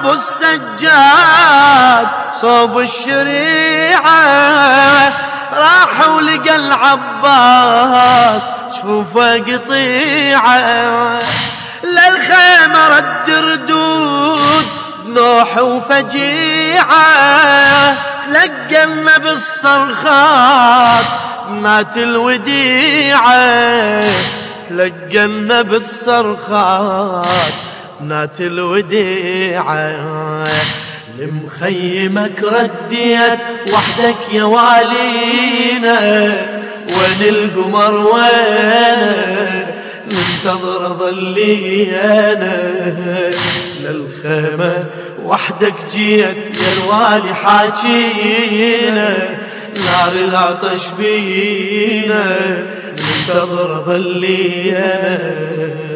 ابو السجاد صوب الشريعة، راح ولقى العباس شوفه قطيعة، للخيمة رد ردود نوح وفجيعة، تلقنا بالصرخات مات الوديعة، تلقنا بالصرخات مات الوديعة. لمخيمك رديت وحدك يا والينا، وين القمر وينه منتظر ظلي انا، للخيمة وحدك جيت يا الوالي حاجينا، نار العطش بينا منتظر ظلي انا.